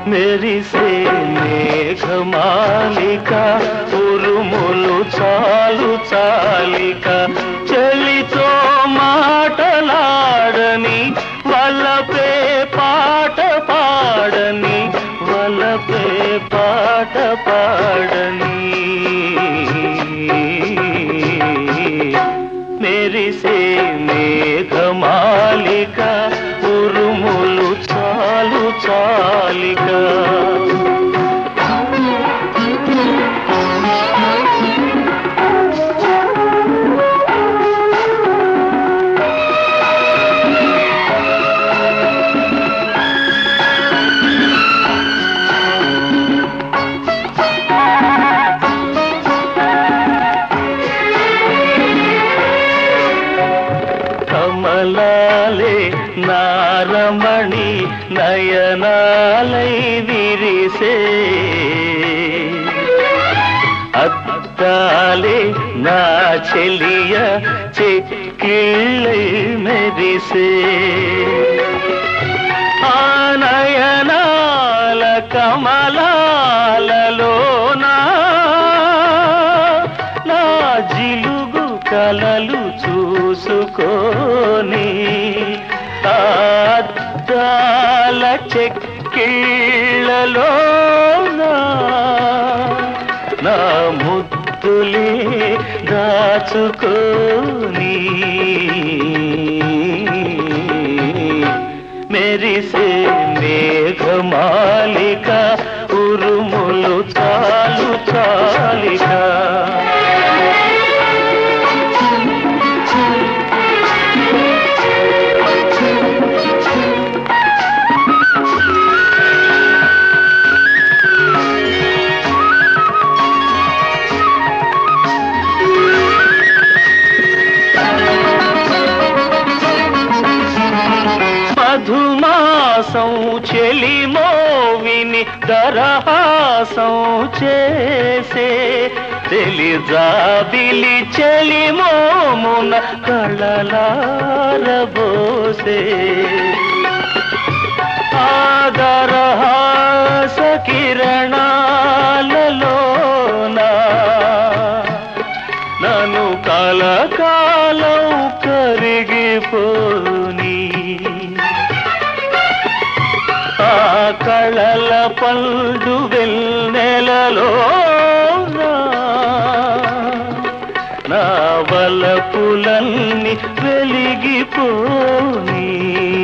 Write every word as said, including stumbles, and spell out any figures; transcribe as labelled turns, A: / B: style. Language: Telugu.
A: మెరిసే మేఘమాలిక ఉరుములు చాలు చాలిక చెలితో మాటలాడని వలపే పాట పాడని వలపే పాట పాడని మెరిసే మేఘమాలిక ఉరుములు చాలు చాలిక కమలాలే నారమణి నయనాలై విరిసే అద్దాలే నా చెలియ చెక్కిళ్ళై మెరిసే ఆ నయనాల కమలాలలోనా నా జిలుగు కలలు చూసుకోని అద్దాల చెక్కిళ్ళలో నా ముద్దులే దాచుకోని మెరిసే మేఘమాలిక ఉరుములు చాలు చాలిక మధుమాసం చెలిమోవిని దరహాసం చేసే తెలిజాబిలి చెలిమోమున కళలారబోసే ఆదరహాస కిరణాలలోనా నన్ను కలకాలం కరిగిపోని ఆ కళల పండు వెన్నెలలో నా వలపులన్నీ వెలిగిపోని